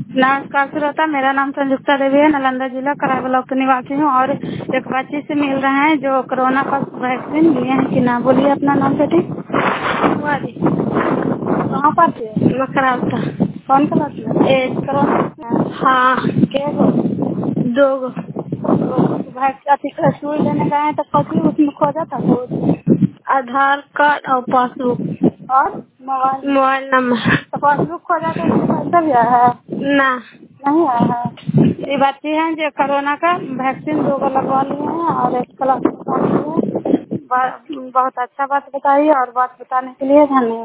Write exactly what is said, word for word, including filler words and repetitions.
नमस्कार श्रोता, मेरा नाम संयुक्ता देवी है। नालंदा जिला कराई ब्लॉक की निवासी हूँ और एक बच्ची से मिल रहे हैं जो कोरोना का वैक्सीन लिए हैं कि ना। बोलिए अपना नाम बेटी। वादी कहाँ पर थे? मकराल था। कौन क्लास में? एट। कोरोना? हाँ। के गो? दो गो। वैक्सीन अति का सुई लेने गए हैं तो कथी उसमें खोजा था? कुछ आधार कार्ड और पासबुक और मोबाइल मोबाइल नंबर। तो पासबुक खोजा तो उसमें पैसा भी आया है? ना, नहीं आया है। ये बच्ची हैं जो कोरोना का वैक्सीन दो बार लगवा लिए हैं और एक क्लास में पढ़ रही है। ब- बहुत अच्छा बात बताई और बात बताने के लिए धन्यवाद।